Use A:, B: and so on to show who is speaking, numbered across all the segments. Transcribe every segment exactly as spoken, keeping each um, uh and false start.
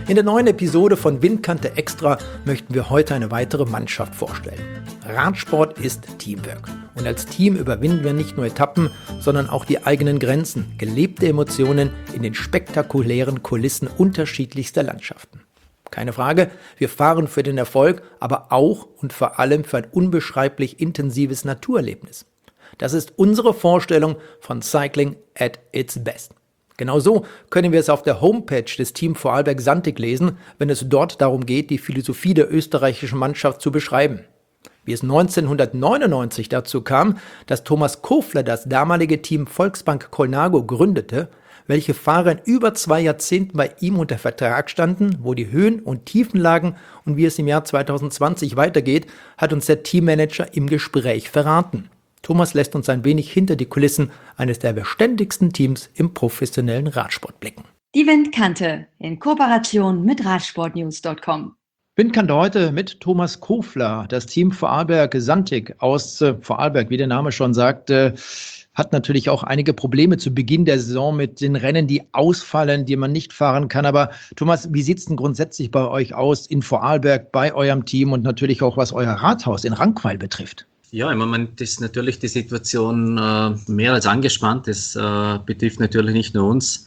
A: In der neuen Episode von Windkante Extra möchten wir heute eine weitere Mannschaft vorstellen. Radsport ist Teamwork. Und als Team überwinden wir nicht nur Etappen, sondern auch die eigenen Grenzen, gelebte Emotionen in den spektakulären Kulissen unterschiedlichster Landschaften. Keine Frage, wir fahren für den Erfolg, aber auch und vor allem für ein unbeschreiblich intensives Naturerlebnis. Das ist unsere Vorstellung von Cycling at its best. Genauso können wir es auf der Homepage des Team Vorarlberg Santig lesen, wenn es dort darum geht, die Philosophie der österreichischen Mannschaft zu beschreiben. Wie es neunzehnhundertneunundneunzig dazu kam, dass Thomas Kofler das damalige Team Volksbank Colnago gründete, welche Fahrer in über zwei Jahrzehnten bei ihm unter Vertrag standen, wo die Höhen und Tiefen lagen und wie es im Jahr zweitausendzwanzig weitergeht, hat uns der Teammanager im Gespräch verraten. Thomas lässt uns ein wenig hinter die Kulissen eines der beständigsten Teams im professionellen Radsport blicken.
B: Die Windkante in Kooperation mit Radsportnews Punkt com.
A: Windkante heute mit Thomas Kofler. Das Team Vorarlberg Santig aus äh, Vorarlberg, wie der Name schon sagt, äh, hat natürlich auch einige Probleme zu Beginn der Saison mit den Rennen, die ausfallen, die man nicht fahren kann. Aber Thomas, wie sieht es denn grundsätzlich bei euch aus in Vorarlberg, bei eurem Team und natürlich auch was euer Rathaus in Rankweil betrifft?
C: Ja, im Moment ist natürlich die Situation äh, mehr als angespannt. Das äh, betrifft natürlich nicht nur uns,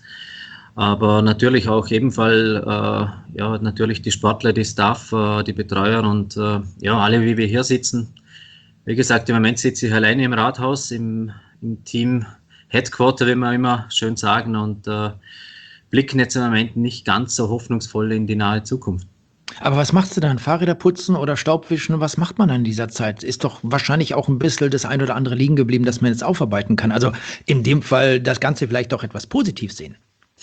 C: aber natürlich auch ebenfalls äh, ja, natürlich die Sportler, die Staff, äh, die Betreuer und äh, ja, alle, wie wir hier sitzen. Wie gesagt, im Moment sitze ich alleine im Rathaus, im, im Team Headquarter, wie wir immer schön sagen, und äh, blicken jetzt im Moment nicht ganz so hoffnungsvoll in die nahe Zukunft.
A: Aber was machst du dann? Fahrräder putzen oder Staubwischen? Was macht man dann in dieser Zeit? Ist doch wahrscheinlich auch ein bisschen das ein oder andere liegen geblieben, das man jetzt aufarbeiten kann. Also in dem Fall das Ganze vielleicht auch etwas positiv sehen.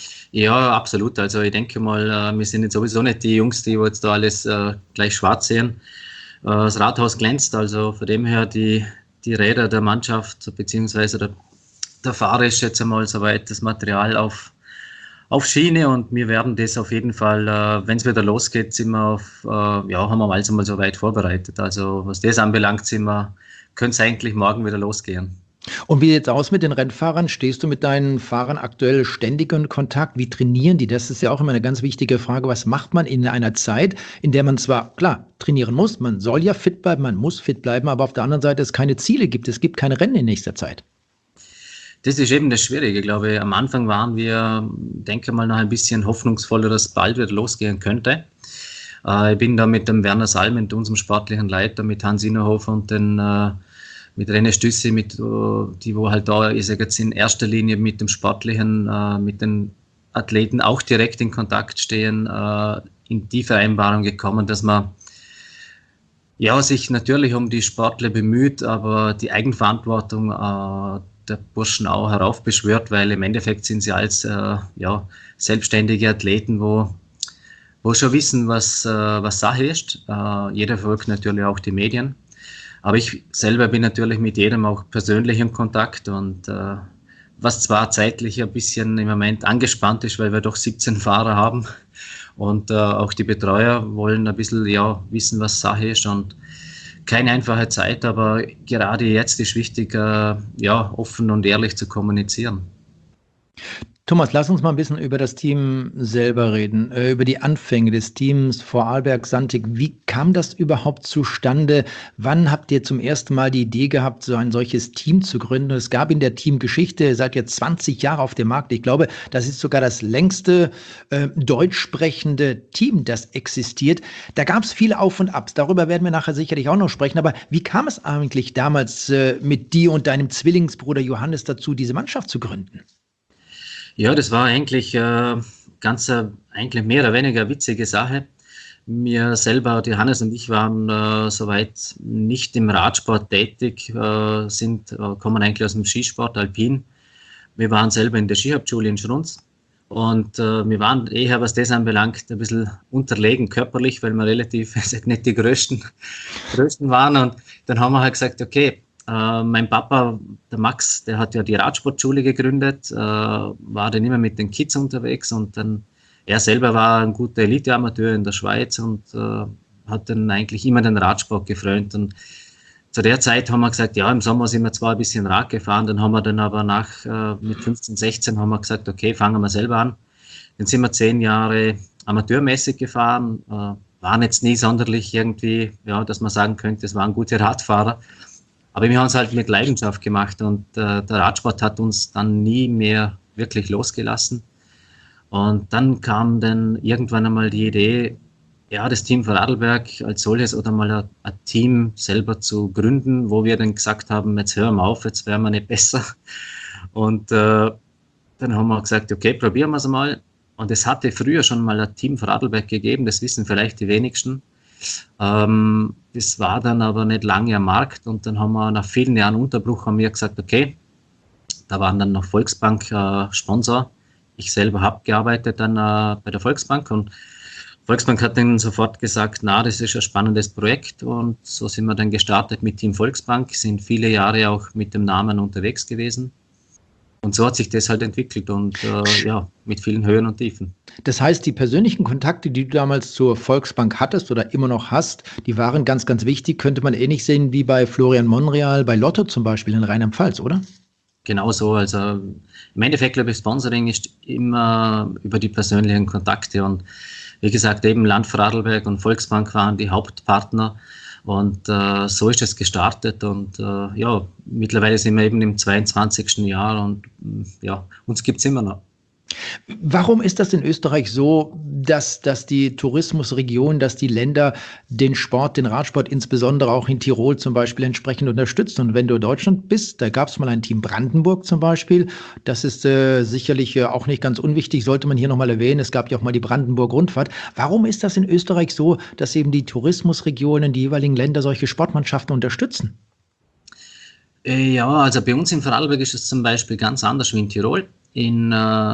C: Ja, absolut. Also ich denke mal, wir sind jetzt sowieso nicht die Jungs, die jetzt da alles äh, gleich schwarz sehen. Äh, das Rathaus glänzt, also von dem her die, die Räder der Mannschaft beziehungsweise der, der Fahrer ist jetzt einmal soweit das Material auf auf Schiene und wir werden das auf jeden Fall, äh, wenn es wieder losgeht, sind wir auf, äh, ja, haben wir also mal so weit vorbereitet. Also was das anbelangt, sind wir, könnte es eigentlich morgen wieder losgehen.
A: Und wie sieht es aus mit den Rennfahrern? Stehst du mit deinen Fahrern aktuell ständig in Kontakt? Wie trainieren die? Das ist ja auch immer eine ganz wichtige Frage. Was macht man in einer Zeit, in der man zwar, klar, trainieren muss, man soll ja fit bleiben, man muss fit bleiben, aber auf der anderen Seite es keine Ziele gibt, es gibt keine Rennen in nächster Zeit.
C: Das ist eben das Schwierige, glaube ich. Am Anfang waren wir, denke mal, noch ein bisschen hoffnungsvoller, dass es bald wieder losgehen könnte. Äh, ich bin da mit dem Werner Salm, mit unserem sportlichen Leiter, mit Hans Innerhofer und den, äh, mit René Stüssi, mit, uh, die wo halt da, ich sage jetzt in erster Linie mit dem Sportlichen, äh, mit den Athleten auch direkt in Kontakt stehen, äh, in die Vereinbarung gekommen, dass man ja, sich natürlich um die Sportler bemüht, aber die Eigenverantwortung äh, der Burschen auch heraufbeschwört, weil im Endeffekt sind sie als äh, ja, selbstständige Athleten, wo, wo schon wissen, was, äh, was Sache ist. Äh, jeder folgt natürlich auch die Medien. Aber ich selber bin natürlich mit jedem auch persönlich in Kontakt und äh, was zwar zeitlich ein bisschen im Moment angespannt ist, weil wir doch siebzehn Fahrer haben und äh, auch die Betreuer wollen ein bisschen ja, wissen, was Sache ist und keine einfache Zeit, aber gerade jetzt ist wichtig, äh, ja, offen und ehrlich zu kommunizieren.
A: Thomas, lass uns mal ein bisschen über das Team selber reden, äh, über die Anfänge des Teams Vorarlberg Santig. Wie kam das überhaupt zustande? Wann habt ihr zum ersten Mal die Idee gehabt, so ein solches Team zu gründen? Es gab in der Teamgeschichte, ihr seid jetzt zwanzig Jahre auf dem Markt. Ich glaube, das ist sogar das längste äh, deutsch sprechende Team, das existiert. Da gab es viele Auf und Abs. Darüber werden wir nachher sicherlich auch noch sprechen. Aber wie kam es eigentlich damals äh, mit dir und deinem Zwillingsbruder Johannes dazu, diese Mannschaft zu gründen?
C: Ja, das war eigentlich äh, ganz äh, eigentlich mehr oder weniger eine witzige Sache. Wir selber, die Hannes und ich, waren äh, soweit nicht im Radsport tätig, äh, sind, äh, kommen eigentlich aus dem Skisport, Alpin. Wir waren selber in der Skihauptschule in Schrunz und äh, wir waren eher, was das anbelangt, ein bisschen unterlegen körperlich, weil wir relativ, ich sag nicht die größten, größten waren. Und dann haben wir halt gesagt, okay, Uh, mein Papa, der Max, der hat ja die Radsportschule gegründet, uh, war dann immer mit den Kids unterwegs und dann, er selber war ein guter Elite-Amateur in der Schweiz und uh, hat dann eigentlich immer den Radsport gefreut. Und zu der Zeit haben wir gesagt, ja, im Sommer sind wir zwar ein bisschen Rad gefahren, dann haben wir dann aber nach, uh, mit fünfzehn, sechzehn haben wir gesagt, okay, fangen wir selber an. Dann sind wir zehn Jahre amateurmäßig gefahren, äh, waren jetzt nie sonderlich irgendwie, ja, dass man sagen könnte, es waren gute Radfahrer. Aber wir haben es halt mit Leidenschaft gemacht und äh, der Radsport hat uns dann nie mehr wirklich losgelassen. Und dann kam dann irgendwann einmal die Idee, ja, das Team Vorarlberg als solches oder mal ein, ein Team selber zu gründen, wo wir dann gesagt haben, jetzt hören wir auf, jetzt wären wir nicht besser. Und äh, dann haben wir gesagt, okay, probieren wir es mal. Und es hatte früher schon mal ein Team Vorarlberg gegeben, das wissen vielleicht die wenigsten. Ähm, das war dann aber nicht lange am Markt und dann haben wir nach vielen Jahren Unterbruch haben wir gesagt, okay, da waren dann noch Volksbank äh, Sponsor. Ich selber habe gearbeitet dann äh, bei der Volksbank und Volksbank hat dann sofort gesagt, na, das ist ein spannendes Projekt und so sind wir dann gestartet mit Team Volksbank, sind viele Jahre auch mit dem Namen unterwegs gewesen. Und so hat sich das halt entwickelt und äh, ja, mit vielen Höhen und Tiefen.
A: Das heißt, die persönlichen Kontakte, die du damals zur Volksbank hattest oder immer noch hast, die waren ganz, ganz wichtig. Könnte man ähnlich sehen wie bei Florian Monreal, bei Lotto zum Beispiel in Rheinland-Pfalz, oder?
C: Genau so. Also im Endeffekt, glaube ich, Sponsoring ist immer über die persönlichen Kontakte. Und wie gesagt, eben Land Vorarlberg und Volksbank waren die Hauptpartner. Und äh, so ist es gestartet und äh, ja, mittlerweile sind wir eben im zweiundzwanzigsten Jahr und ja, uns gibt es immer noch.
A: Warum ist das in Österreich so, dass, dass die Tourismusregion, dass die Länder den Sport, den Radsport insbesondere auch in Tirol zum Beispiel entsprechend unterstützen? Und wenn du in Deutschland bist, da gab es mal ein Team Brandenburg zum Beispiel, das ist äh, sicherlich äh, auch nicht ganz unwichtig, sollte man hier nochmal erwähnen, es gab ja auch mal die Brandenburg-Rundfahrt. Warum ist das in Österreich so, dass eben die Tourismusregionen, die jeweiligen Länder solche Sportmannschaften unterstützen?
C: Ja, also bei uns in Vorarlberg ist es zum Beispiel ganz anders wie in Tirol. In, äh,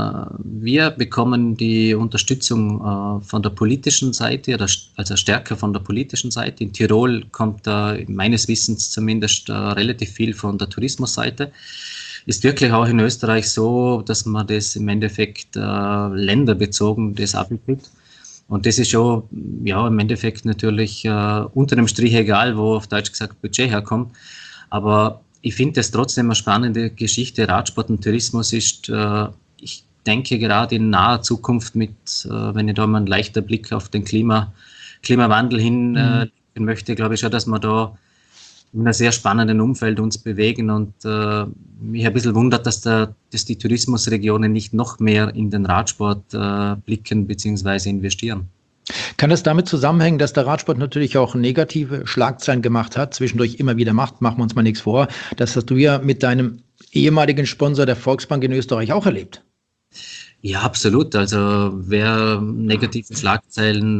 C: wir bekommen die Unterstützung äh, von der politischen Seite, also stärker von der politischen Seite. In Tirol kommt äh, meines Wissens zumindest äh, relativ viel von der Tourismusseite. Ist wirklich auch in Österreich so, dass man das im Endeffekt äh, länderbezogen das abwickelt. Und das ist schon ja, im Endeffekt natürlich äh, unter dem Strich egal, wo auf Deutsch gesagt Budget herkommt. Aber ich finde es trotzdem eine spannende Geschichte. Radsport und Tourismus ist, äh, ich denke, gerade in naher Zukunft mit, äh, wenn ich da mal einen leichten Blick auf den Klima, Klimawandel hin äh, mhm. möchte, glaube ich schon, dass wir da in einem sehr spannenden Umfeld uns bewegen und äh, mich ein bisschen wundert, dass, der, dass die Tourismusregionen nicht noch mehr in den Radsport äh, blicken bzw. investieren.
A: Kann das damit zusammenhängen, dass der Radsport natürlich auch negative Schlagzeilen gemacht hat, zwischendurch immer wieder macht, machen wir uns mal nichts vor. Das hast du ja mit deinem ehemaligen Sponsor der Volksbank in Österreich auch erlebt.
C: Ja, absolut. Also wer negative Schlagzeilen,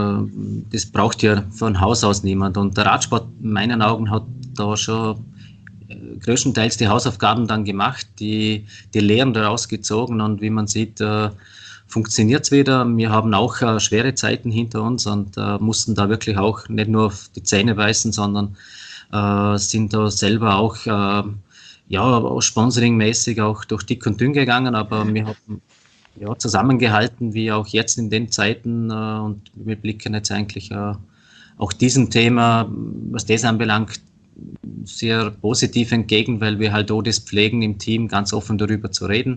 C: äh, das braucht ja von Haus aus niemand. Und der Radsport in meinen Augen hat da schon äh, größtenteils die Hausaufgaben dann gemacht, die, die Lehren daraus gezogen und wie man sieht, äh, funktioniert es wieder. Wir haben auch äh, schwere Zeiten hinter uns und äh, mussten da wirklich auch nicht nur auf die Zähne beißen, sondern äh, sind da selber auch äh, ja, sponsoringmäßig auch durch dick und dünn gegangen, aber wir haben ja, zusammengehalten, wie auch jetzt in den Zeiten äh, und wir blicken jetzt eigentlich äh, auch diesem Thema, was das anbelangt, sehr positiv entgegen, weil wir halt auch das pflegen im Team, ganz offen darüber zu reden.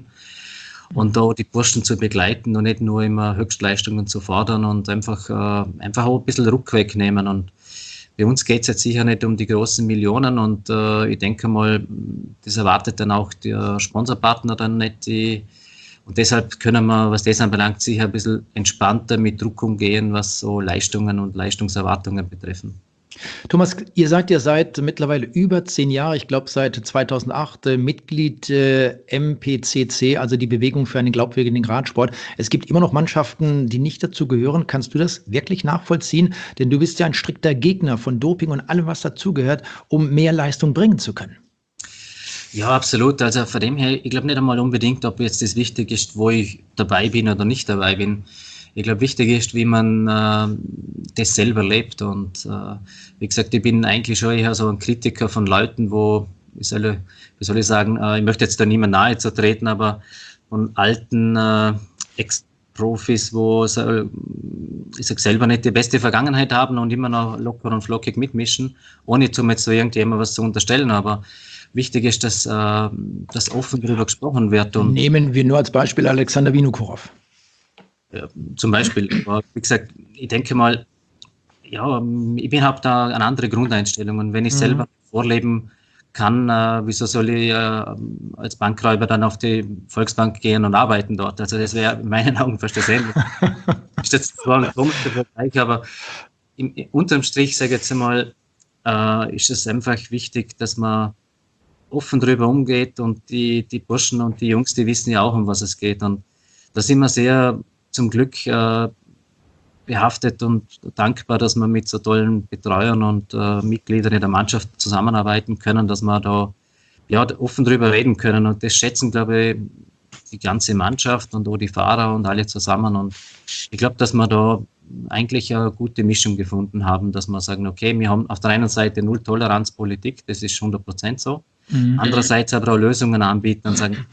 C: Und da die Burschen zu begleiten und nicht nur immer Höchstleistungen zu fordern und einfach, äh, einfach auch ein bisschen Druck wegnehmen. Und bei uns geht es jetzt sicher nicht um die großen Millionen und äh, ich denke mal, das erwartet dann auch der Sponsorpartner dann nicht. Die, und deshalb können wir, was das anbelangt, sicher ein bisschen entspannter mit Druck umgehen, was so Leistungen und Leistungserwartungen betreffen.
A: Thomas, ihr seid ja seit mittlerweile über zehn Jahre, ich glaube seit zweitausendacht, äh, Mitglied äh, M P C C, also die Bewegung für einen glaubwürdigen Radsport. Es gibt immer noch Mannschaften, die nicht dazu gehören. Kannst du das wirklich nachvollziehen? Denn du bist ja ein strikter Gegner von Doping und allem, was dazugehört, um mehr Leistung bringen zu können.
C: Ja, absolut. Also von dem her, ich glaube nicht einmal unbedingt, ob jetzt das wichtig ist, wo ich dabei bin oder nicht dabei bin. Ich glaube, wichtig ist, wie man äh, das selber lebt. Und äh, wie gesagt, ich bin eigentlich schon eher so ein Kritiker von Leuten, wo, wie soll, wie soll ich sagen, äh, ich möchte jetzt da niemand nahe zu treten, aber von alten äh, Ex-Profis, wo so, ich sag selber nicht die beste Vergangenheit haben und immer noch locker und flockig mitmischen, ohne zum jetzt so irgendjemand was zu unterstellen. Aber wichtig ist, dass, äh, dass offen darüber gesprochen wird. Und
A: nehmen wir nur als Beispiel Alexander Vinokurov.
C: Ja, zum Beispiel, aber wie gesagt, ich denke mal, ja, ich habe da eine andere Grundeinstellung und wenn ich mhm. selber vorleben kann, äh, wieso soll ich äh, als Bankräuber dann auf die Volksbank gehen und arbeiten dort? Also das wäre in meinen Augen fast das Ähnliche. Ist jetzt zwar ein komischer Vergleich, aber im, unterm Strich, sage ich jetzt einmal, äh, ist es einfach wichtig, dass man offen drüber umgeht und die, die Burschen und die Jungs, die wissen ja auch, um was es geht. Und da sind wir sehr zum Glück äh, behaftet und dankbar, dass wir mit so tollen Betreuern und äh, Mitgliedern in der Mannschaft zusammenarbeiten können, dass wir da ja, offen drüber reden können. Und das schätzen, glaube ich, die ganze Mannschaft und auch die Fahrer und alle zusammen. Und ich glaube, dass wir da eigentlich eine gute Mischung gefunden haben, dass wir sagen, okay, wir haben auf der einen Seite Null-Toleranz-Politik, das ist hundert Prozent so. Mhm. Andererseits aber auch Lösungen anbieten und sagen,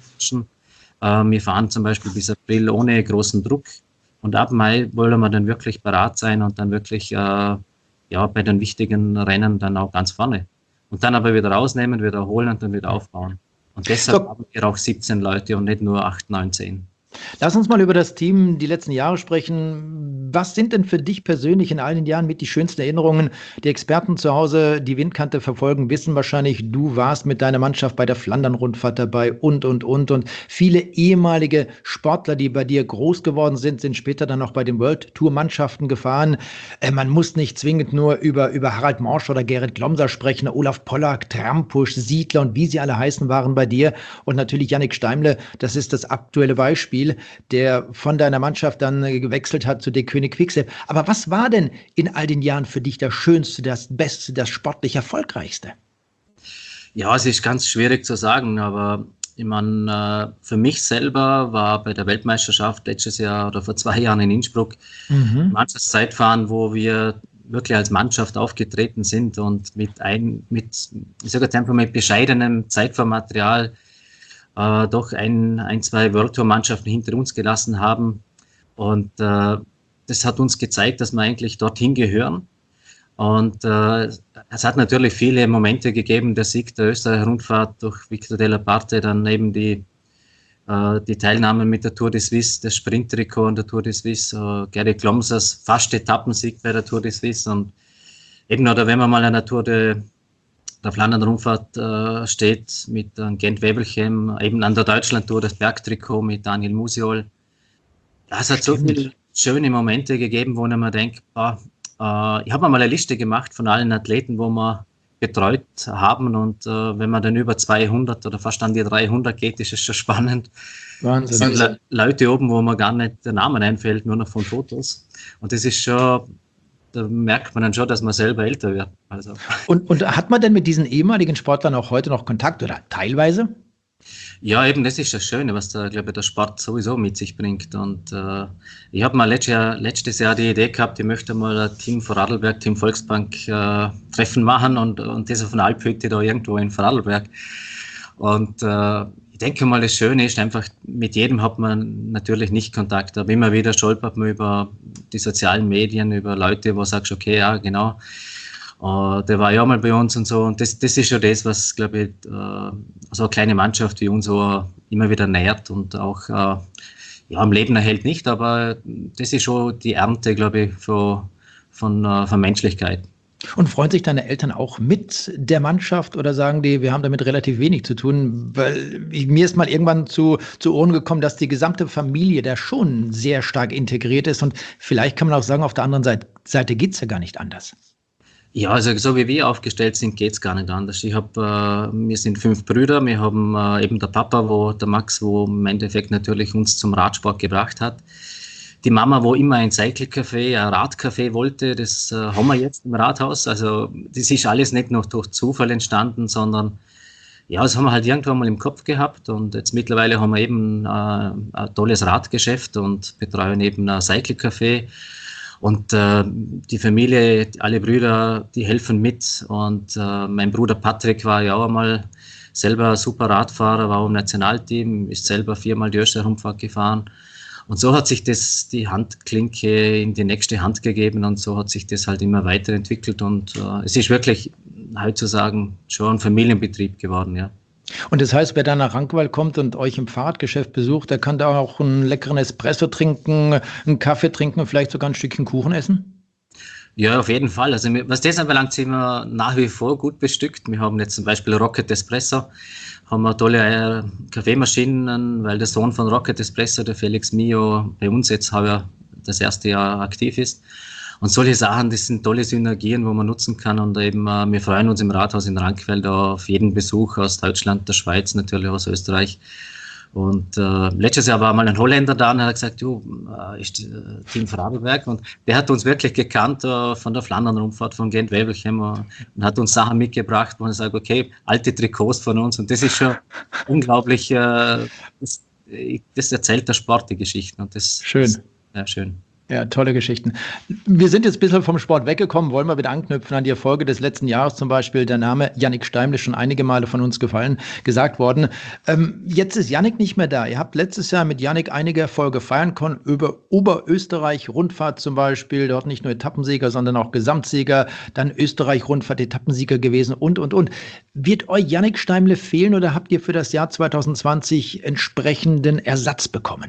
C: äh, wir fahren zum Beispiel bis April ohne großen Druck. Und ab Mai wollen wir dann wirklich parat sein und dann wirklich äh, ja, bei den wichtigen Rennen dann auch ganz vorne. Und dann aber wieder rausnehmen, wieder holen und dann wieder aufbauen. Und deshalb so. Haben wir auch siebzehn Leute und nicht nur acht, neun, zehn.
A: Lass uns mal über das Team die letzten Jahre sprechen. Was sind denn für dich persönlich in all den Jahren mit die schönsten Erinnerungen? Die Experten zu Hause, die Windkante verfolgen, wissen wahrscheinlich, du warst mit deiner Mannschaft bei der Flandern-Rundfahrt dabei und, und, und. Und viele ehemalige Sportler, die bei dir groß geworden sind, sind später dann auch bei den World-Tour-Mannschaften gefahren. Äh, man muss nicht zwingend nur über, über Harald Morsch oder Gerrit Glomser sprechen. Olaf Pollack, Trampusch, Siedler und wie sie alle heißen, waren bei dir. Und natürlich Jannik Steimle, das ist das aktuelle Beispiel, der von deiner Mannschaft dann gewechselt hat zu der König Quickstep. Aber was war denn in all den Jahren für dich das Schönste, das Beste, das sportlich Erfolgreichste?
C: Ja, es ist ganz schwierig zu sagen, aber ich meine, für mich selber war bei der Weltmeisterschaft letztes Jahr oder vor zwei Jahren in Innsbruck mhm. manches Zeitfahren, wo wir wirklich als Mannschaft aufgetreten sind und mit ein, mit, ich sage jetzt einfach mit bescheidenem Zeitfahrmaterial Äh, doch ein, ein, zwei World Tour Mannschaften hinter uns gelassen haben. Und äh, das hat uns gezeigt, dass wir eigentlich dorthin gehören. Und äh, es hat natürlich viele Momente gegeben, der Sieg der Österreicher Rundfahrt durch Victor Della Parte, dann eben die, äh, die Teilnahme mit der Tour de Suisse, das Sprinttrikot an der Tour de Suisse, äh, Gerrit Glomsers fast Etappensieg bei der Tour de Suisse. Und eben, oder wenn man mal an der Tour de der Flandern-Rundfahrt äh, steht mit äh, Gent-Wevelgem, eben an der Deutschland-Tour das Bergtrikot mit Daniel Musiol. Ja, es hat so viele schöne Momente gegeben, wo ich mir denke, boah, äh, ich habe mir mal eine Liste gemacht von allen Athleten, wo wir betreut haben und äh, wenn man dann über zweihundert oder fast an die dreihundert geht, ist es schon spannend. Wahnsinn. Es sind Le- Leute oben, wo mir gar nicht der Name einfällt, nur noch von Fotos. Und das ist schon... Da merkt man dann schon, dass man selber älter wird. Also.
A: Und, und hat man denn mit diesen ehemaligen Sportlern auch heute noch Kontakt oder teilweise?
C: Ja, eben, das ist das Schöne, was der, glaube ich, der Sport sowieso mit sich bringt. Und äh, ich habe mal letztes Jahr, letztes Jahr die Idee gehabt, ich möchte mal ein Team Vorarlberg, Team Volksbank äh, Treffen machen und, und das auf einer Alphütte da irgendwo in Vorarlberg. Und äh, ich denke mal, das Schöne ist einfach, mit jedem hat man natürlich nicht Kontakt, aber immer wieder stolpert man über die sozialen Medien, über Leute, wo du sagst, okay, ja, genau, uh, der war ja mal bei uns und so. Und das, das ist schon das, was, glaube ich, uh, so eine kleine Mannschaft wie uns so immer wieder nährt und auch uh, ja, am Leben erhält nicht, aber das ist schon die Ernte, glaube ich, von, von, uh, von Menschlichkeit.
A: Und freuen sich deine Eltern auch mit der Mannschaft oder sagen die, wir haben damit relativ wenig zu tun? Weil ich, mir ist mal irgendwann zu, zu Ohren gekommen, dass die gesamte Familie da schon sehr stark integriert ist und vielleicht kann man auch sagen, auf der anderen Seite, Seite geht es ja gar nicht anders.
C: Ja, also so wie wir aufgestellt sind, geht es gar nicht anders. Ich hab, äh, wir sind fünf Brüder, wir haben äh, eben der Papa, wo, der Max, wo im Endeffekt natürlich uns zum Radsport gebracht hat. Die Mama, wo immer ein Cycle-Café, ein Radcafé wollte, das äh, haben wir jetzt im Rathaus. Also das ist alles nicht noch durch Zufall entstanden, sondern ja, das haben wir halt irgendwann mal im Kopf gehabt und jetzt mittlerweile haben wir eben äh, ein tolles Radgeschäft und betreuen eben ein Cycle-Café und äh, die Familie, alle Brüder, die helfen mit und äh, mein Bruder Patrick war ja auch einmal selber ein super Radfahrer, war auch im Nationalteam, ist selber viermal die Österreich-Rundfahrt gefahren. Und so hat sich das, die Handklinke in die nächste Hand gegeben und so hat sich das halt immer weiterentwickelt und äh, es ist wirklich heutzutage schon ein Familienbetrieb geworden, ja.
A: Und das heißt, wer da nach Rankweiler kommt und euch im Fahrradgeschäft besucht, der kann da auch einen leckeren Espresso trinken, einen Kaffee trinken und vielleicht sogar ein Stückchen Kuchen essen?
C: Ja, auf jeden Fall. Also was das anbelangt, sind wir nach wie vor gut bestückt. Wir haben jetzt zum Beispiel Rocket Espresso, haben wir tolle äh, Kaffeemaschinen, weil der Sohn von Rocket Espresso, der Felix Mio, bei uns jetzt heuer das erste Jahr aktiv ist. Und solche Sachen, das sind tolle Synergien, wo man nutzen kann. Und eben, äh, wir freuen uns im Rathaus in Rankweiler da auf jeden Besuch aus Deutschland, der Schweiz, natürlich aus Österreich. Und äh, letztes Jahr war mal ein Holländer da und hat gesagt, du, äh, ist äh, Team Vorarlberg. Und der hat uns wirklich gekannt äh, von der Flandern-Rundfahrt von Gent-Wevelgem äh, und hat uns Sachen mitgebracht, wo er sagt, okay, alte Trikots von uns. Und das ist schon unglaublich, äh, das, das erzählt der Sport, die Geschichten. Und das
A: schön.
C: Ist, ja, schön.
A: Ja, tolle Geschichten. Wir sind jetzt ein bisschen vom Sport weggekommen, wollen wir wieder anknüpfen an die Erfolge des letzten Jahres, zum Beispiel der Name Jannik Steimle, schon einige Male von uns gefallen, gesagt worden. Ähm, jetzt ist Jannik nicht mehr da. Ihr habt letztes Jahr mit Jannik einige Erfolge feiern können, über Oberösterreich Rundfahrt zum Beispiel, dort nicht nur Etappensieger, sondern auch Gesamtsieger, dann Österreich Rundfahrt Etappensieger gewesen und, und, und. Wird euch Jannik Steimle fehlen oder habt ihr für das Jahr zwanzig zwanzig entsprechenden Ersatz bekommen?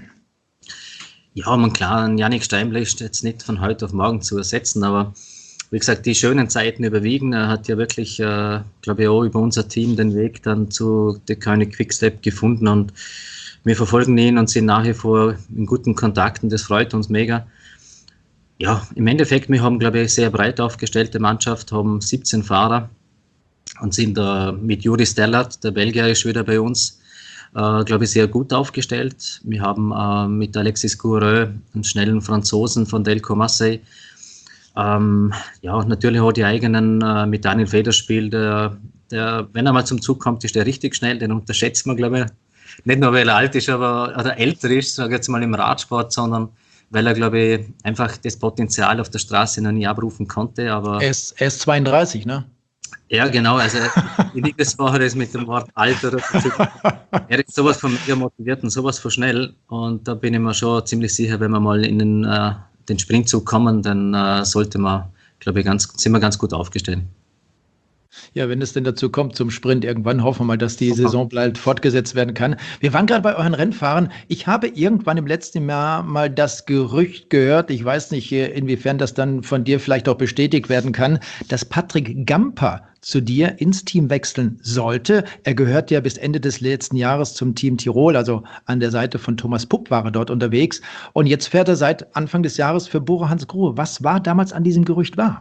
C: Ja, man klar, Jannik Steimle ist jetzt nicht von heute auf morgen zu ersetzen, aber wie gesagt, die schönen Zeiten überwiegen. Er hat ja wirklich, äh, glaube ich, auch über unser Team den Weg dann zu der König Quickstep gefunden und wir verfolgen ihn und sind nach wie vor in guten Kontakten. Das freut uns mega. Ja, im Endeffekt, wir haben, glaube ich, eine sehr breit aufgestellte Mannschaft, haben siebzehn Fahrer und sind äh, mit Juri Stellert, der Belgier, ist wieder bei uns. Uh, glaube ich, sehr gut aufgestellt. Wir haben uh, mit Alexis Coureux einen schnellen Franzosen von Delco Marseille. Um, ja, natürlich auch die eigenen uh, mit Daniel Federspiel. Der, der, wenn er mal zum Zug kommt, ist der richtig schnell. Den unterschätzt man, glaube ich, nicht nur, weil er alt ist, aber oder älter ist, sage ich jetzt mal im Radsport, sondern weil er, glaube ich, einfach das Potenzial auf der Straße noch nie abrufen konnte. Aber
A: er ist, er ist zweiunddreißig, ne?
C: Ja, genau. Also, ich liebe das vorher ist mit dem Wort Alter. Er ist sowas von mega motiviert und sowas von schnell. Und da bin ich mir schon ziemlich sicher, wenn wir mal in den, äh, den Springzug kommen, dann äh, sollte man, glaube ich, ganz, sind wir ganz gut aufgestellt.
A: Ja, wenn es denn dazu kommt zum Sprint irgendwann, hoffen wir mal, dass die Saison bald fortgesetzt werden kann. Wir waren gerade bei euren Rennfahrern. Ich habe irgendwann im letzten Jahr mal das Gerücht gehört, ich weiß nicht, inwiefern das dann von dir vielleicht auch bestätigt werden kann, dass Patrick Gamper zu dir ins Team wechseln sollte. Er gehört ja bis Ende des letzten Jahres zum Team Tirol, also an der Seite von Thomas Pupp war er dort unterwegs. Und jetzt fährt er seit Anfang des Jahres für Bora Hansgrohe. Was war damals an diesem Gerücht wahr?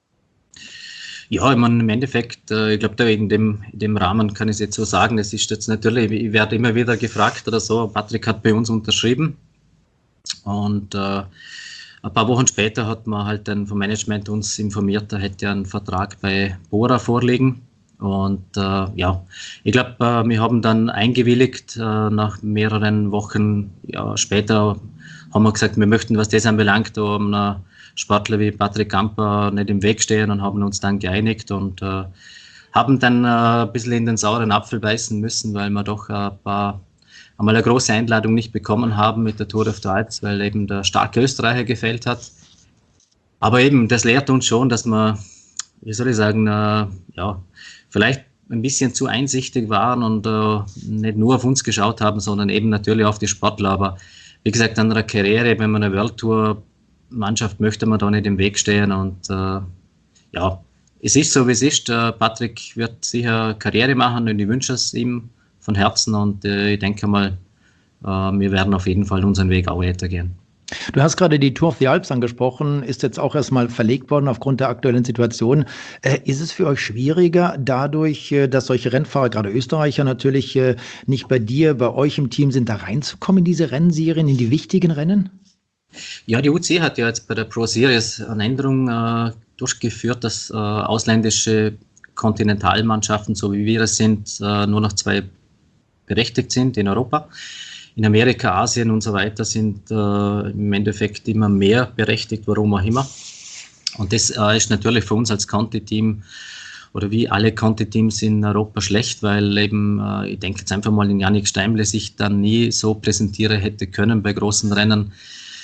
C: Ja, ich meine, im Endeffekt, äh, ich glaube, da in dem, in dem Rahmen kann ich es jetzt so sagen, es ist jetzt natürlich, ich werde immer wieder gefragt oder so, Patrick hat bei uns unterschrieben und äh, ein paar Wochen später hat man halt dann vom Management uns informiert, da hätte er einen Vertrag bei Bora vorliegen und äh, ja, ich glaube, äh, wir haben dann eingewilligt, äh, nach mehreren Wochen ja, später haben wir gesagt, wir möchten, was das anbelangt, um eine Sportler wie Patrick Gamper nicht im Weg stehen und haben uns dann geeinigt und äh, haben dann äh, ein bisschen in den sauren Apfel beißen müssen, weil wir doch ein paar, einmal eine große Einladung nicht bekommen haben mit der Tour of the Alps, weil eben der starke Österreicher gefehlt hat. Aber eben, das lehrt uns schon, dass wir, wie soll ich sagen, äh, ja, vielleicht ein bisschen zu einsichtig waren und äh, nicht nur auf uns geschaut haben, sondern eben natürlich auf die Sportler. Aber wie gesagt, an einer Karriere, wenn man eine World Tour Mannschaft möchte man da nicht im Weg stehen und äh, ja, es ist so, wie es ist. Äh, Patrick wird sicher Karriere machen und ich wünsche es ihm von Herzen und äh, ich denke mal, äh, wir werden auf jeden Fall unseren Weg auch weitergehen.
A: Du hast gerade die Tour of the Alps angesprochen, ist jetzt auch erstmal verlegt worden aufgrund der aktuellen Situation. Äh, ist es für euch schwieriger dadurch, äh, dass solche Rennfahrer, gerade Österreicher natürlich, äh, nicht bei dir, bei euch im Team sind, da reinzukommen in diese Rennserien, in die wichtigen Rennen?
C: Ja, die U C hat ja jetzt bei der Pro Series eine Änderung äh, durchgeführt, dass äh, ausländische Kontinentalmannschaften, so wie wir es sind, äh, nur noch zwei berechtigt sind in Europa. In Amerika, Asien und so weiter sind äh, im Endeffekt immer mehr berechtigt, warum auch immer. Und das äh, ist natürlich für uns als Conti-Team oder wie alle Conti-Teams in Europa schlecht, weil eben, äh, ich denke jetzt einfach mal, in Jannik Steimle sich dann nie so präsentieren hätte können bei großen Rennen,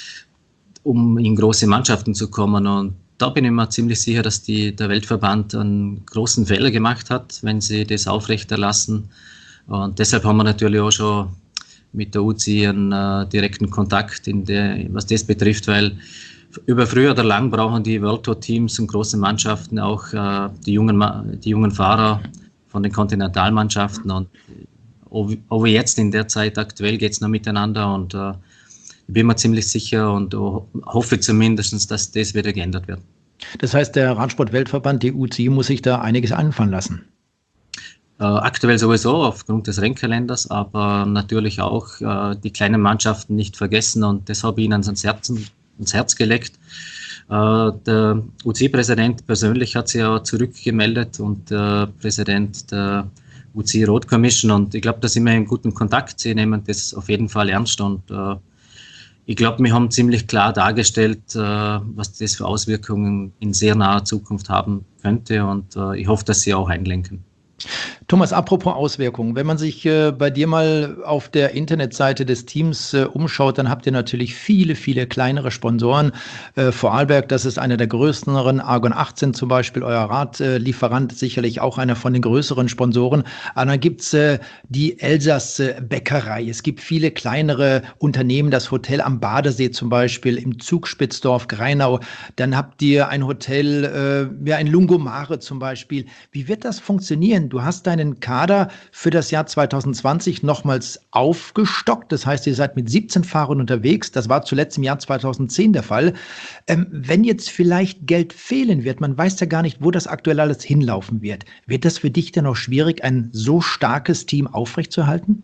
C: um in große Mannschaften zu kommen. Und da bin ich mir ziemlich sicher, dass die, der Weltverband einen großen Fehler gemacht hat, wenn sie das aufrechterlassen, Und deshalb haben wir natürlich auch schon mit der U C I einen äh, direkten Kontakt, in der, was das betrifft, weil über früh oder lang brauchen die World Tour Teams und große Mannschaften auch äh, die, jungen, die jungen Fahrer von den Kontinentalmannschaften. Und aber jetzt in der Zeit aktuell geht es noch miteinander und äh, ich bin mir ziemlich sicher und uh, hoffe zumindest, dass das wieder geändert wird.
A: Das heißt, der Radsport-Weltverband, die U C I, muss sich da einiges einfallen lassen.
C: Äh, aktuell sowieso aufgrund des Rennkalenders, aber natürlich auch äh, die kleinen Mannschaften nicht vergessen und das habe ich ihnen ans Herz, ans Herz gelegt. Äh, der U C I-Präsident persönlich hat sich ja zurückgemeldet und der Präsident der U C I Road Commission und ich glaube, da sind wir in gutem Kontakt. Sie nehmen das auf jeden Fall ernst und äh, ich glaube, wir haben ziemlich klar dargestellt, äh, was das für Auswirkungen in sehr naher Zukunft haben könnte und äh, ich hoffe, dass sie auch einlenken.
A: Thomas, apropos Auswirkungen, wenn man sich äh, bei dir mal auf der Internetseite des Teams äh, umschaut, dann habt ihr natürlich viele, viele kleinere Sponsoren. Äh, Vorarlberg, das ist einer der größeren, Argon achtzehn zum Beispiel, euer Radlieferant, äh, sicherlich auch einer von den größeren Sponsoren. Aber dann gibt's äh, die Elsass äh, Bäckerei. Es gibt viele kleinere Unternehmen, das Hotel am Badesee zum Beispiel, im Zugspitzdorf Greinau. Dann habt ihr ein Hotel, äh, ja, in Lungomare zum Beispiel. Wie wird das funktionieren? Du hast deinen Kader für das Jahr zwanzig zwanzig nochmals aufgestockt. Das heißt, ihr seid mit siebzehn Fahrern unterwegs. Das war zuletzt im Jahr zweitausendzehn der Fall. Ähm, wenn jetzt vielleicht Geld fehlen wird, man weiß ja gar nicht, wo das aktuell alles hinlaufen wird. Wird das für dich denn auch schwierig, ein so starkes Team aufrechtzuerhalten?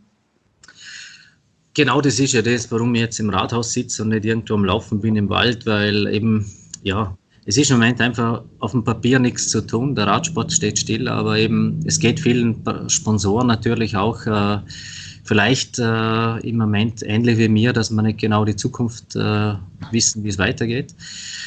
C: Genau, das ist ja das, warum ich jetzt im Rathaus sitze und nicht irgendwo am Laufen bin im Wald, weil eben, ja, es ist im Moment einfach auf dem Papier nichts zu tun. Der Radsport steht still, aber eben es geht vielen Sponsoren natürlich auch äh, vielleicht äh, im Moment ähnlich wie mir, dass wir nicht genau die Zukunft äh, wissen, wie es weitergeht.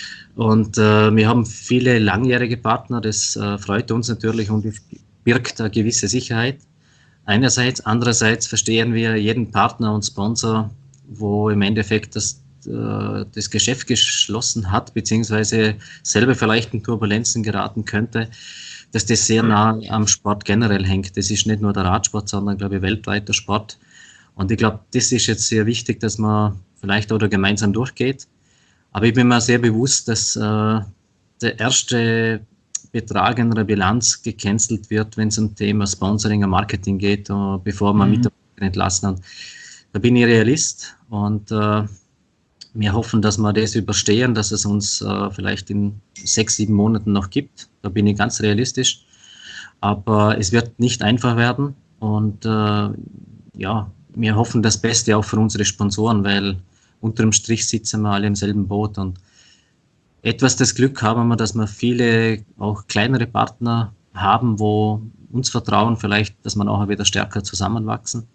C: Und äh, wir haben viele langjährige Partner, das äh, freut uns natürlich und birgt eine gewisse Sicherheit. Einerseits, andererseits verstehen wir jeden Partner und Sponsor, wo im Endeffekt das das Geschäft geschlossen hat, beziehungsweise selber vielleicht in Turbulenzen geraten könnte, dass das sehr nah am Sport generell hängt. Das ist nicht nur der Radsport, sondern, glaube ich, weltweit der Sport. Und ich glaube, das ist jetzt sehr wichtig, dass man vielleicht oder gemeinsam durchgeht. Aber ich bin mir sehr bewusst, dass äh, der erste Betrag in einer Bilanz gecancelt wird, wenn es um Thema Sponsoring und Marketing geht, uh, bevor man mhm. Mitarbeiter entlassen. Und da bin ich Realist und äh, wir hoffen, dass wir das überstehen, dass es uns äh, vielleicht in sechs, sieben Monaten noch gibt. Da bin ich ganz realistisch. Aber es wird nicht einfach werden. Und äh, ja, wir hoffen das Beste auch für unsere Sponsoren, weil unterm Strich sitzen wir alle im selben Boot. Und etwas das Glück haben wir, dass wir viele auch kleinere Partner haben, wo uns vertrauen, vielleicht, dass wir auch wieder stärker zusammenwachsen.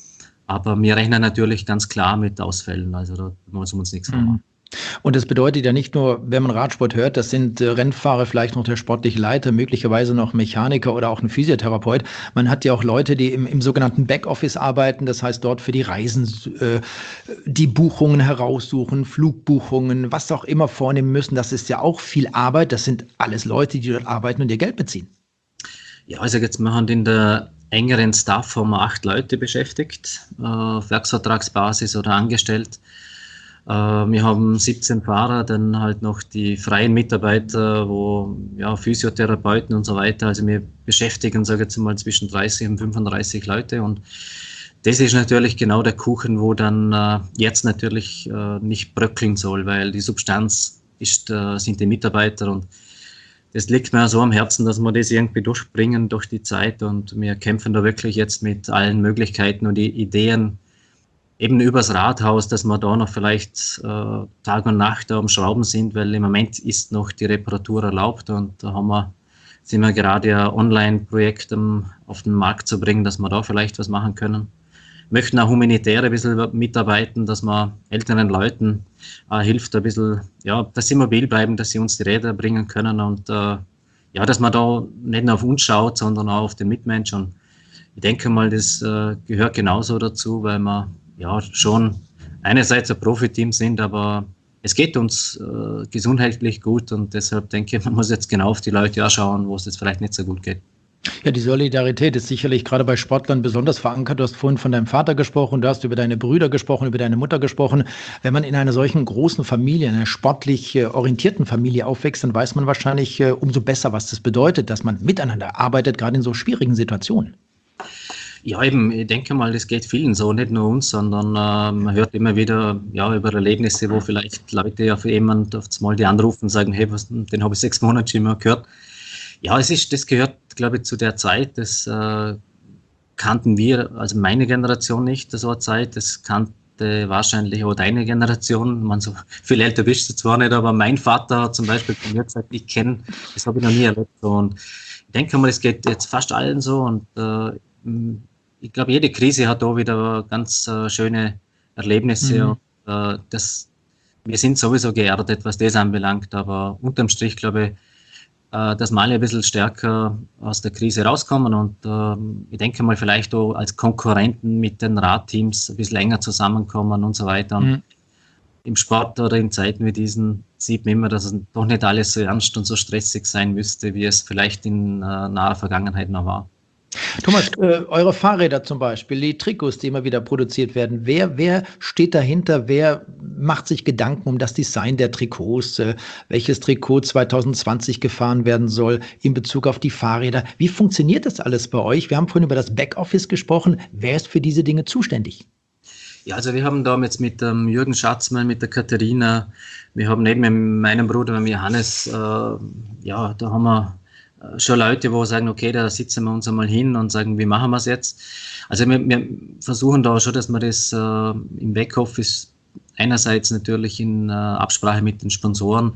C: Aber wir rechnen natürlich ganz klar mit Ausfällen, also da muss man uns nichts machen.
A: Und das bedeutet ja nicht nur, wenn man Radsport hört, das sind äh, Rennfahrer, vielleicht noch der sportliche Leiter, möglicherweise noch Mechaniker oder auch ein Physiotherapeut. Man hat ja auch Leute, die im, im sogenannten Backoffice arbeiten, das heißt dort für die Reisen äh, die Buchungen heraussuchen, Flugbuchungen, was auch immer vornehmen müssen. Das ist ja auch viel Arbeit. Das sind alles Leute, die dort arbeiten und ihr Geld beziehen.
C: Ja, also jetzt machen in der engeren Staff haben wir acht Leute beschäftigt, äh, auf Werksvertragsbasis oder angestellt. Äh, wir haben siebzehn Fahrer, dann halt noch die freien Mitarbeiter, wo ja Physiotherapeuten und so weiter. Also wir beschäftigen, sage ich jetzt mal, zwischen dreißig und fünfunddreißig Leute und das ist natürlich genau der Kuchen, wo dann äh, jetzt natürlich äh, nicht bröckeln soll, weil die Substanz ist, äh, sind die Mitarbeiter und das liegt mir so am Herzen, dass wir das irgendwie durchbringen durch die Zeit und wir kämpfen da wirklich jetzt mit allen Möglichkeiten und die Ideen eben übers Rathaus, dass wir da noch vielleicht äh, Tag und Nacht da am Schrauben sind, weil im Moment ist noch die Reparatur erlaubt und da haben wir, sind wir gerade ein Online-Projekt um, auf den Markt zu bringen, dass wir da vielleicht was machen können. Möchten auch humanitär ein bisschen mitarbeiten, dass man älteren Leuten äh, hilft, ein bisschen, ja, dass sie mobil bleiben, dass sie uns die Räder bringen können und äh, ja, dass man da nicht nur auf uns schaut, sondern auch auf den Mitmensch. Und ich denke mal, das äh, gehört genauso dazu, weil wir ja schon einerseits ein Profiteam sind, aber es geht uns äh, gesundheitlich gut und deshalb denke ich, man muss jetzt genau auf die Leute auch schauen, wo es jetzt vielleicht nicht so gut geht.
A: Ja, die Solidarität ist sicherlich gerade bei Sportlern besonders verankert. Du hast vorhin von deinem Vater gesprochen, du hast über deine Brüder gesprochen, über deine Mutter gesprochen. Wenn man in einer solchen großen Familie, einer sportlich äh, orientierten Familie aufwächst, dann weiß man wahrscheinlich äh, umso besser, was das bedeutet, dass man miteinander arbeitet, gerade in so schwierigen Situationen.
C: Ja, eben, ich denke mal, das geht vielen so, nicht nur uns, sondern äh, man hört immer wieder ja, über Erlebnisse, wo vielleicht Leute auf jemand auf einmal die anrufen und sagen, hey, was, den habe ich sechs Monate schon immer gehört. Ja, es ist, das gehört, glaube ich, zu der Zeit, das äh, kannten wir, also meine Generation nicht, so eine Zeit, das kannte wahrscheinlich auch deine Generation, man so viel älter bist du zwar nicht, aber mein Vater hat zum Beispiel zu mir gesagt, ich kenne, das habe ich noch nie erlebt. So. Und ich denke mal, es geht jetzt fast allen so und äh, ich glaube, jede Krise hat da wieder ganz äh, schöne Erlebnisse.
A: Mhm.
C: Und, äh, das, wir sind sowieso geerdet, was das anbelangt, aber unterm Strich glaube ich, dass wir alle ein bisschen stärker aus der Krise rauskommen und ähm, ich denke mal vielleicht auch als Konkurrenten mit den Radteams ein bisschen enger zusammenkommen und so weiter. Und
A: Mhm.
C: im Sport oder in Zeiten wie diesen sieht man immer, dass es doch nicht alles so ernst und so stressig sein müsste, wie es vielleicht in äh, naher Vergangenheit noch war.
A: Thomas, äh, eure Fahrräder zum Beispiel, die Trikots, die immer wieder produziert werden, wer, wer steht dahinter, wer macht sich Gedanken um das Design der Trikots, äh, welches Trikot zwanzig zwanzig gefahren werden soll in Bezug auf die Fahrräder? Wie funktioniert das alles bei euch? Wir haben vorhin über das Backoffice gesprochen. Wer ist für diese Dinge zuständig?
C: Ja, also wir haben da jetzt mit dem Jürgen Schatzmann, mit der Katharina, wir haben neben meinem Bruder, mit Johannes, äh, ja, da haben wir schon Leute, die sagen, okay, da sitzen wir uns einmal hin und sagen, wie machen wir es jetzt? Also wir, wir versuchen da schon, dass wir das äh, im Backoffice einerseits natürlich in äh, Absprache mit den Sponsoren,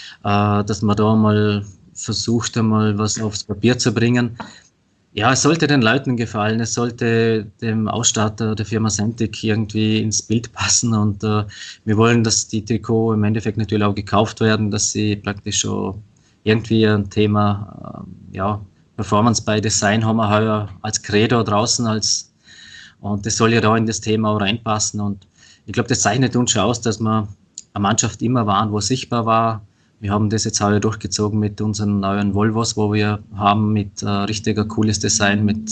C: äh, dass man da mal versucht, einmal was aufs Papier zu bringen. Ja, es sollte den Leuten gefallen, es sollte dem Ausstatter der Firma Sentic irgendwie ins Bild passen und äh, wir wollen, dass die Trikots im Endeffekt natürlich auch gekauft werden, dass sie praktisch schon irgendwie ein Thema, äh, ja, Performance by Design haben wir heuer als Credo draußen als, und das soll ja da in das Thema auch reinpassen und ich glaube, das zeichnet uns schon aus, dass wir eine Mannschaft immer waren, wo sichtbar war. Wir haben das jetzt heuer durchgezogen mit unseren neuen Volvos, wo wir haben mit äh, richtiger cooles Design mit,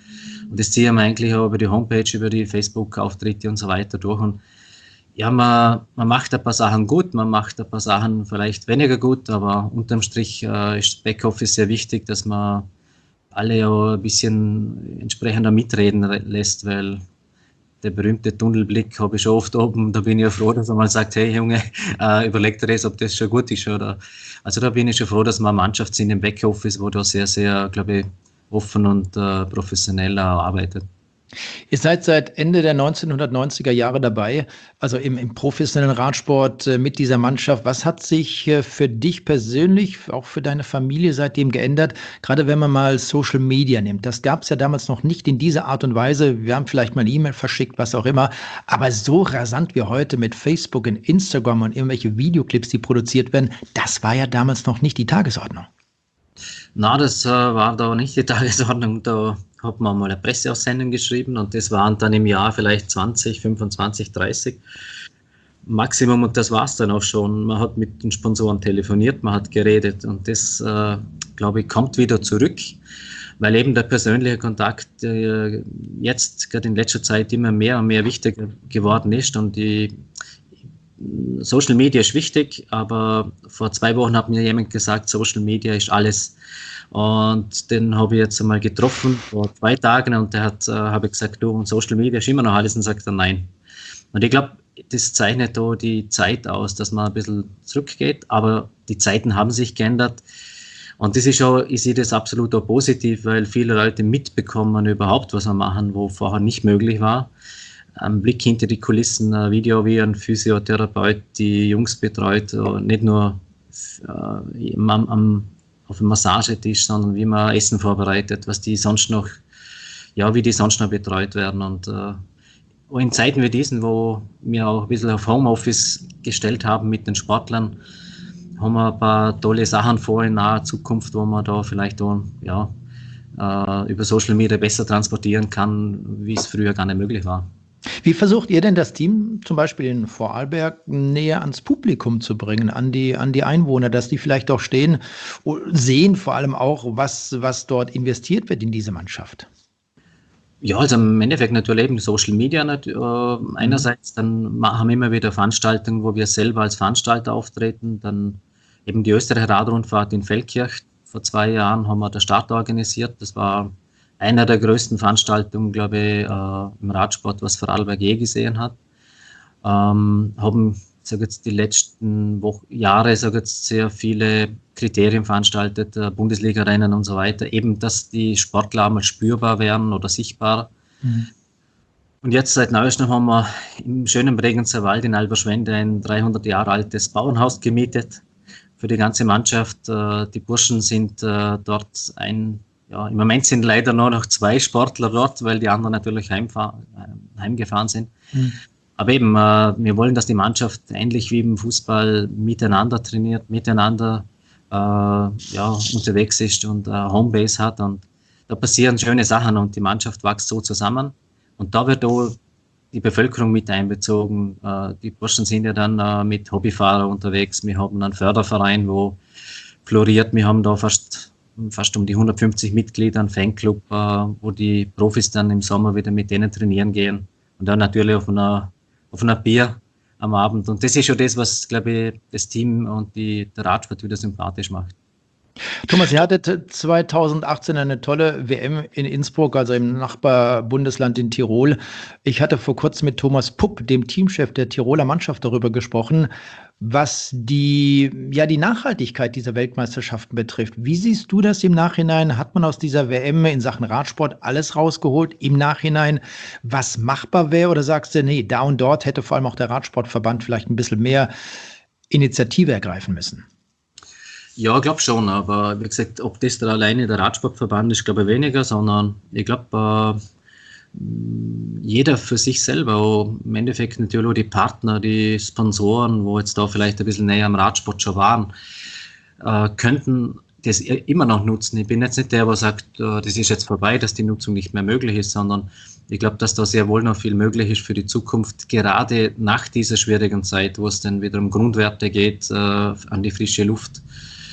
C: und das ziehen wir eigentlich auch über die Homepage, über die Facebook-Auftritte und so weiter durch und ja, man, man macht ein paar Sachen gut, man macht ein paar Sachen vielleicht weniger gut, aber unterm Strich äh, ist Backoffice sehr wichtig, dass man alle ja ein bisschen entsprechender mitreden lässt, weil der berühmte Tunnelblick habe ich schon oft oben, da bin ich ja froh, dass man mal sagt, hey Junge, äh, überleg dir das, ob das schon gut ist. Oder. Also da bin ich schon froh, dass wir eine Mannschaft sind im Backoffice, wo da sehr, sehr, glaube ich, offen und äh, professionell arbeitet.
A: Ihr seid seit Ende der neunzehnhundertneunziger Jahre dabei, also im, im professionellen Radsport äh, mit dieser Mannschaft. Was hat sich äh, für dich persönlich, auch für deine Familie seitdem geändert? Gerade wenn man mal Social Media nimmt. Das gab es ja damals noch nicht in dieser Art und Weise. Wir haben vielleicht mal eine E-Mail verschickt, was auch immer. Aber so rasant wie heute mit Facebook und Instagram und irgendwelche Videoclips, die produziert werden, das war ja damals noch nicht die Tagesordnung.
C: Na, das äh, war da nicht die Tagesordnung. Da hat man mal eine Presseaussendung geschrieben und das waren dann im Jahr vielleicht zwanzig, fünfundzwanzig, dreißig Maximum und das war es dann auch schon. Man hat mit den Sponsoren telefoniert, man hat geredet und das, äh, glaube ich, kommt wieder zurück, weil eben der persönliche Kontakt äh, jetzt gerade in letzter Zeit immer mehr und mehr wichtiger geworden ist und die Social Media ist wichtig, aber vor zwei Wochen hat mir jemand gesagt, Social Media ist alles. Und den habe ich jetzt einmal getroffen vor zwei Tagen und der hat, äh, habe ich gesagt, du, Social Media ist immer noch alles und sagt er nein. Und ich glaube, das zeichnet da die Zeit aus, dass man ein bisschen zurückgeht, aber die Zeiten haben sich geändert. Und das ist auch, ich sehe das absolut auch positiv, weil viele Leute mitbekommen überhaupt, was wir machen, wo vorher nicht möglich war. Ein Blick hinter die Kulissen, ein Video, wie ein Physiotherapeut die Jungs betreut, nicht nur äh, am, am, auf dem Massagetisch, sondern wie man Essen vorbereitet, was die sonst noch, ja, wie die sonst noch betreut werden. Und äh, in Zeiten wie diesen, wo wir auch ein bisschen auf Homeoffice gestellt haben mit den Sportlern, haben wir ein paar tolle Sachen vor in naher Zukunft, wo man da vielleicht auch, ja, äh, über Social Media besser transportieren kann, wie es früher gar nicht möglich war.
A: Wie versucht ihr denn das Team zum Beispiel in Vorarlberg näher ans Publikum zu bringen, an die, an die Einwohner, dass die vielleicht auch stehen und sehen vor allem auch, was, was dort investiert wird in diese Mannschaft?
C: Ja, also im Endeffekt natürlich eben Social Media äh, einerseits, dann haben wir immer wieder Veranstaltungen, wo wir selber als Veranstalter auftreten, dann eben die Österreicher Radrundfahrt in Feldkirch. Vor zwei Jahren haben wir den Start organisiert, das war einer der größten Veranstaltungen, glaube ich, äh, im Radsport, was Vorarlberg je gesehen hat. Ähm, haben, sag jetzt, die letzten Wochen, Jahre, sag jetzt, sehr viele Kriterien veranstaltet, äh, Bundesliga-Rennen und so weiter, eben, dass die Sportler mal spürbar werden oder sichtbar. Mhm. Und jetzt seit neuestem haben wir im schönen Bregenzer Wald in Alberschwende ein dreihundert Jahre altes Bauernhaus gemietet für die ganze Mannschaft. Äh, die Burschen sind äh, dort ein Ja, im Moment sind leider nur noch zwei Sportler dort, weil die anderen natürlich heimfahr- heimgefahren sind. Mhm. Aber eben, äh, wir wollen, dass die Mannschaft ähnlich wie im Fußball miteinander trainiert, miteinander äh, ja, unterwegs ist und äh, Homebase hat. Und da passieren schöne Sachen und die Mannschaft wächst so zusammen. Und da wird auch die Bevölkerung mit einbezogen. Äh, die Burschen sind ja dann äh, mit Hobbyfahrern unterwegs. Wir haben einen Förderverein, wo floriert. Wir haben da fast fast um die hundertfünfzig Mitglieder, ein Fanclub, äh, wo die Profis dann im Sommer wieder mit denen trainieren gehen. Und dann natürlich auf einer, auf einer Bier am Abend. Und das ist schon das, was, glaube ich, das Team und die, der Radsport wieder sympathisch macht.
A: Thomas, ihr hattet zweitausendachtzehn eine tolle W M in Innsbruck, also im Nachbarbundesland in Tirol. Ich hatte vor kurzem mit Thomas Pupp, dem Teamchef der Tiroler Mannschaft, darüber gesprochen, was die, ja, die Nachhaltigkeit dieser Weltmeisterschaften betrifft. Wie siehst du das im Nachhinein? Hat man aus dieser W M in Sachen Radsport alles rausgeholt? Im Nachhinein, was machbar wäre? Oder sagst du, nee, da und dort hätte vor allem auch der Radsportverband vielleicht ein bisschen mehr Initiative ergreifen müssen?
C: Ja, ich glaube schon, aber wie gesagt, ob das da alleine der Radsportverband ist, glaube ich weniger, sondern ich glaube, äh, jeder für sich selber, auch im Endeffekt natürlich auch die Partner, die Sponsoren, wo jetzt da vielleicht ein bisschen näher am Radsport schon waren, äh, könnten das immer noch nutzen. Ich bin jetzt nicht der, der sagt, äh, das ist jetzt vorbei, dass die Nutzung nicht mehr möglich ist, sondern ich glaube, dass da sehr wohl noch viel möglich ist für die Zukunft, gerade nach dieser schwierigen Zeit, wo es dann wieder um Grundwerte geht, äh, an die frische Luft.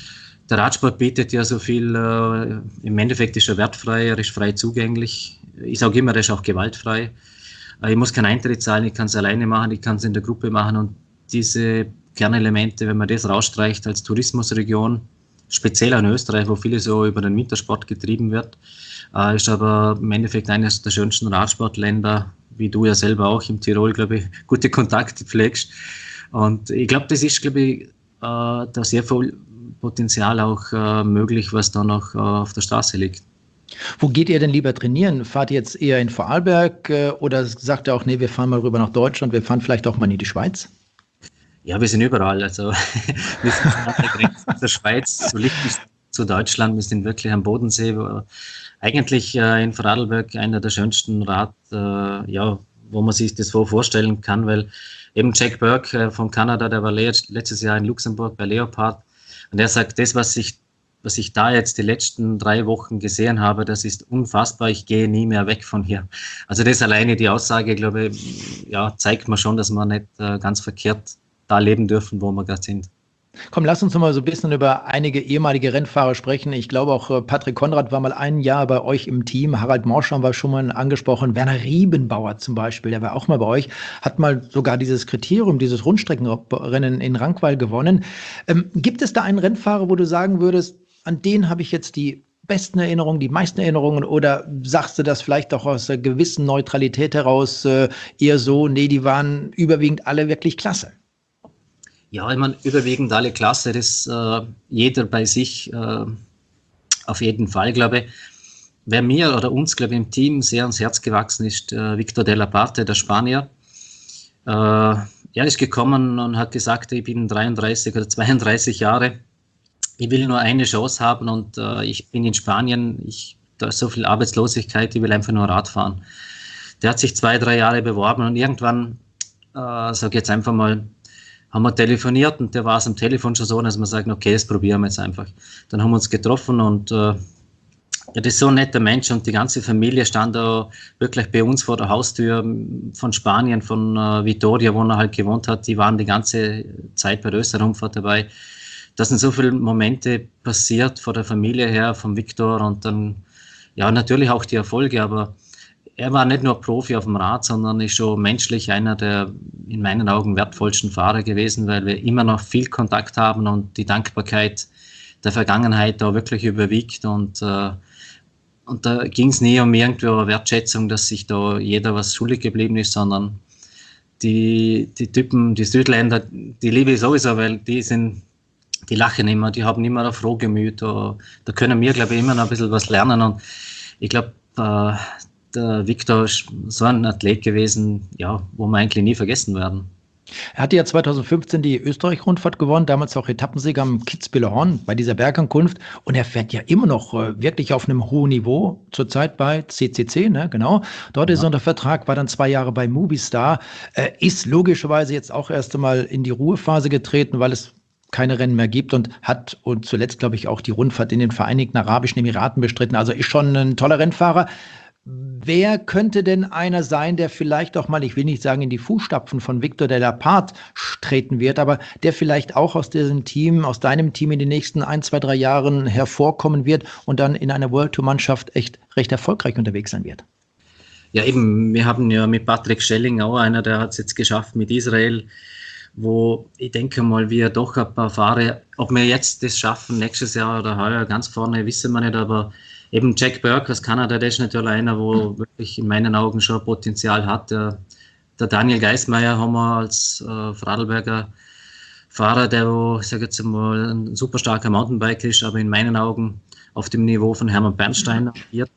C: Der Radsport bietet ja so viel, äh, im Endeffekt ist er wertfrei, er ist frei zugänglich. Ich sage immer, er ist auch gewaltfrei. Äh, ich muss keinen Eintritt zahlen, ich kann es alleine machen, ich kann es in der Gruppe machen und diese Kernelemente, wenn man das rausstreicht als Tourismusregion, speziell in Österreich, wo viele so über den Wintersport getrieben wird, äh, ist aber im Endeffekt eines der schönsten Radsportländer, wie du ja selber auch im Tirol, glaube ich, gute Kontakte pflegst. Und ich glaube, das ist, glaube ich, äh, da sehr viel Potenzial auch äh, möglich, was da noch äh, auf der Straße liegt.
A: Wo geht ihr denn lieber trainieren? Fahrt ihr jetzt eher in Vorarlberg äh, oder sagt ihr auch, nee, wir fahren mal rüber nach Deutschland, wir fahren vielleicht auch mal in die Schweiz?
C: Ja, wir sind überall. Also wir sind an der Grenze zur Schweiz, zu Liechtenstein, zu Deutschland. Wir sind wirklich am Bodensee. Wo, eigentlich äh, in Vorarlberg einer der schönsten Rad, äh, ja, wo man sich das so vorstellen kann, weil eben Jack Burke äh, von Kanada, der war letztes Jahr in Luxemburg bei Leopard. Und er sagt, das, was ich, was ich da jetzt die letzten drei Wochen gesehen habe, das ist unfassbar, ich gehe nie mehr weg von hier. Also das alleine, die Aussage, glaube ich, ja, zeigt mir schon, dass wir nicht äh, ganz verkehrt da leben dürfen, wo wir gerade sind.
A: Komm, lass uns noch mal so ein bisschen über einige ehemalige Rennfahrer sprechen. Ich glaube auch, Patrick Konrad war mal ein Jahr bei euch im Team. Harald Morscham war schon mal angesprochen. Werner Riebenbauer zum Beispiel, der war auch mal bei euch, hat mal sogar dieses Kriterium, dieses Rundstreckenrennen in Rankweil gewonnen. Ähm, gibt es da einen Rennfahrer, wo du sagen würdest, an den habe ich jetzt die besten Erinnerungen, die meisten Erinnerungen, oder sagst du das vielleicht auch aus einer gewissen Neutralität heraus äh, eher so, nee, die waren überwiegend alle wirklich klasse?
C: Ja, ich meine, überwiegend alle klasse, das äh, jeder bei sich äh, auf jeden Fall, glaube ich. Wer mir oder uns, glaube ich, im Team sehr ans Herz gewachsen ist, äh, Victor de la Parte, der Spanier. Äh, er ist gekommen und hat gesagt, ich bin dreiunddreißig oder zweiunddreißig Jahre, ich will nur eine Chance haben und äh, ich bin in Spanien, ich, da ist so viel Arbeitslosigkeit, ich will einfach nur Rad fahren. Der hat sich zwei, drei Jahre beworben und irgendwann, äh, sage ich jetzt einfach mal, haben wir telefoniert und der war es am Telefon schon so, dass wir sagen, okay, das probieren wir jetzt einfach. Dann haben wir uns getroffen und äh, Ja, das ist so ein netter Mensch und die ganze Familie stand da wirklich bei uns vor der Haustür von Spanien, von äh, Vitoria, wo er halt gewohnt hat. Die waren die ganze Zeit bei der Österreich-Rundfahrt dabei. Da sind so viele Momente passiert von der Familie her, von Viktor und dann, ja, natürlich auch die Erfolge, aber er war nicht nur Profi auf dem Rad, sondern ist schon menschlich einer der in meinen Augen wertvollsten Fahrer gewesen, weil wir immer noch viel Kontakt haben und die Dankbarkeit der Vergangenheit da wirklich überwiegt und äh, Und da ging es nie um irgendwo eine Wertschätzung, dass sich da jeder was schuldig geblieben ist, sondern die, die Typen, die Südländer, die liebe ich sowieso, weil die sind, die lachen immer, die haben immer ein Frohgemüt. Da, da können wir, glaube ich, immer noch ein bisschen was lernen. Und ich glaube, äh, der Viktor ist so ein Athlet gewesen, ja, wo wir eigentlich nie vergessen werden.
A: Er hatte ja zweitausendfünfzehn die Österreich-Rundfahrt gewonnen, damals auch Etappensieger am Kitzbüheler Horn bei dieser Bergankunft. Und er fährt ja immer noch äh, wirklich auf einem hohen Niveau, zurzeit bei C C C, ne, genau. Dort ja. ist er unter Vertrag, war dann zwei Jahre bei Movistar, äh, ist logischerweise jetzt auch erst einmal in die Ruhephase getreten, weil es keine Rennen mehr gibt und hat und zuletzt, glaube ich, auch die Rundfahrt in den Vereinigten Arabischen Emiraten bestritten. Also ist schon ein toller Rennfahrer. Wer könnte denn einer sein, der vielleicht auch mal, ich will nicht sagen in die Fußstapfen von Victor Delapart treten wird, aber der vielleicht auch aus diesem Team, aus deinem Team in den nächsten ein, zwei, drei Jahren hervorkommen wird und dann in einer World Tour Mannschaft echt recht erfolgreich unterwegs sein wird?
C: Ja, eben, wir haben ja mit Patrick Schelling auch einer, der hat es jetzt geschafft mit Israel, wo ich denke mal, wir doch ein paar Fahrer, ob wir jetzt das schaffen, nächstes Jahr oder heuer ganz vorne, wissen wir nicht, aber eben Jack Burke aus Kanada, der ist natürlich einer, wo mhm. wirklich in meinen Augen schon Potenzial hat. Der, der Daniel Geismeier haben wir als äh, Vorarlberger Fahrer, der, wo, ich sage jetzt mal, ein super starker Mountainbiker ist, aber in meinen Augen auf dem Niveau von Hermann Bernstein agiert.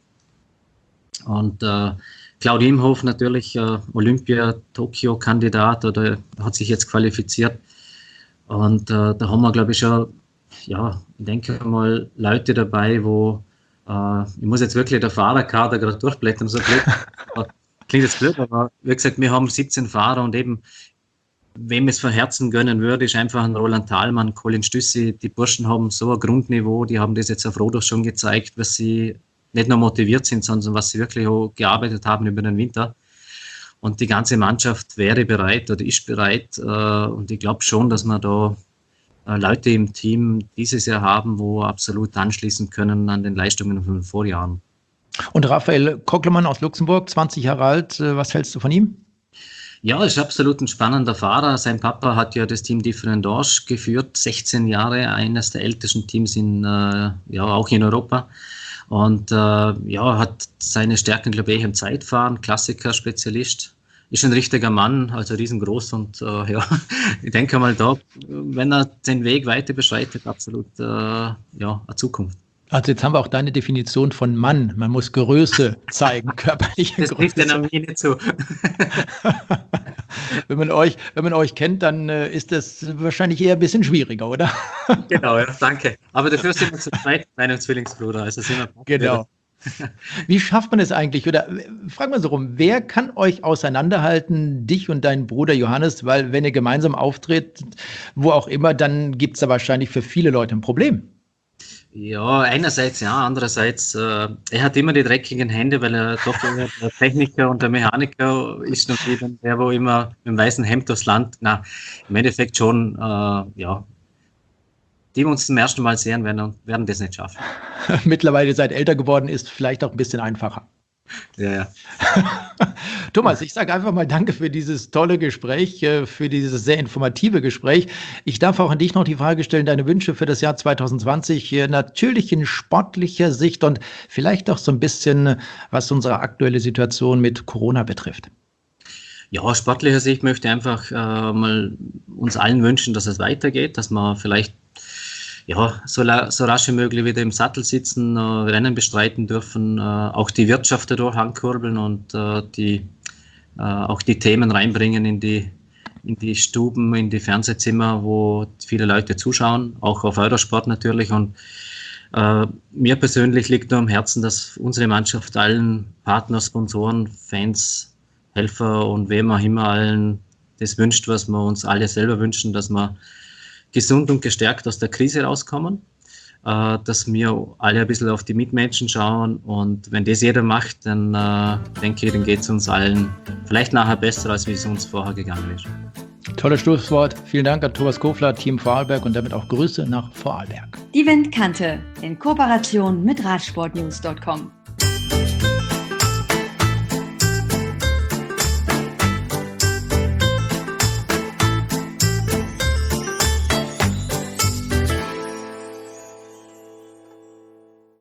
C: Und äh, Claudia Imhoff natürlich, äh, Olympia-Tokio-Kandidat oder hat sich jetzt qualifiziert. Und äh, da haben wir, glaube ich, schon, ja, ich denke mal, Leute dabei, wo ich muss jetzt wirklich der Fahrerkader gerade durchblättern, so blöd. Klingt jetzt blöd, aber wie gesagt, wir haben siebzehn Fahrer und eben, wem es von Herzen gönnen würde, ist einfach ein Roland Thalmann, Colin Stüssi. Die Burschen haben so ein Grundniveau, die haben das jetzt auf Rhodos schon gezeigt, was sie nicht nur motiviert sind, sondern was sie wirklich auch gearbeitet haben über den Winter. Und die ganze Mannschaft wäre bereit oder ist bereit und ich glaube schon, dass man da Leute im Team dieses Jahr haben, wo absolut anschließen können an den Leistungen von den Vorjahren.
A: Und Raphael Kocklemann aus Luxemburg, zwanzig Jahre alt, was hältst du von ihm?
C: Ja, ist absolut ein spannender Fahrer. Sein Papa hat ja das Team Differendorge geführt, sechzehn Jahre, eines der ältesten Teams in, äh, ja, auch in Europa. Und äh, ja, hat seine Stärken, glaube ich, im Zeitfahren, Klassiker-Spezialist. Ist ein richtiger Mann, also riesengroß und äh, ja, ich denke mal da, wenn er den Weg weiter beschreitet, absolut äh, ja, eine Zukunft.
A: Also jetzt haben wir auch deine Definition von Mann. Man muss Größe zeigen, körperliche
C: das
A: Größe.
C: Das trifft ja nicht zu.
A: wenn, man euch, wenn man euch kennt, dann äh, ist das wahrscheinlich eher ein bisschen schwieriger, oder?
C: Genau, ja, danke. Aber dafür sind wir zu zweit, meinem Zwillingsbruder. Also sind wir
A: genau. Wie schafft man es eigentlich? Oder fragen wir so rum, wer kann euch auseinanderhalten, dich und deinen Bruder Johannes? Weil wenn ihr gemeinsam auftritt, wo auch immer, dann gibt es da wahrscheinlich für viele Leute ein Problem.
C: Ja, einerseits ja, andererseits, äh, er hat immer die dreckigen Hände, weil er doch der Techniker und der Mechaniker ist und eben der, wo immer mit dem weißen Hemd durchs Land, na, im Endeffekt schon, äh, ja, die wir uns zum ersten Mal sehen werden, werden das nicht schaffen.
A: Mittlerweile seid älter geworden, ist vielleicht auch ein bisschen einfacher.
C: Ja, ja.
A: Thomas, ich sage einfach mal danke für dieses tolle Gespräch, für dieses sehr informative Gespräch. Ich darf auch an dich noch die Frage stellen, deine Wünsche für das Jahr zwanzig zwanzig, natürlich in sportlicher Sicht und vielleicht auch so ein bisschen, was unsere aktuelle Situation mit Corona betrifft.
C: Ja, aus sportlicher Sicht möchte ich einfach äh, mal uns allen wünschen, dass es weitergeht, dass man vielleicht ja, so, so rasch wie möglich wieder im Sattel sitzen, äh, Rennen bestreiten dürfen, äh, auch die Wirtschaft dadurch ankurbeln und äh, die, äh, auch die Themen reinbringen in die, in die Stuben, in die Fernsehzimmer, wo viele Leute zuschauen, auch auf Eurosport natürlich. Und äh, mir persönlich liegt nur am Herzen, dass unsere Mannschaft allen Partner, Sponsoren, Fans, Helfer und wem auch immer allen das wünscht, was wir uns alle selber wünschen, dass wir gesund und gestärkt aus der Krise rauskommen. äh, dass wir alle ein bisschen auf die Mitmenschen schauen. Und wenn das jeder macht, dann äh, denke ich, dann geht es uns allen vielleicht nachher besser, als wie es uns vorher gegangen ist.
D: Tolles Schlusswort. Vielen Dank an Thomas Kofler, Team Vorarlberg und damit auch Grüße nach Vorarlberg.
B: Die Windkante in Kooperation mit Radsportnews Punkt com.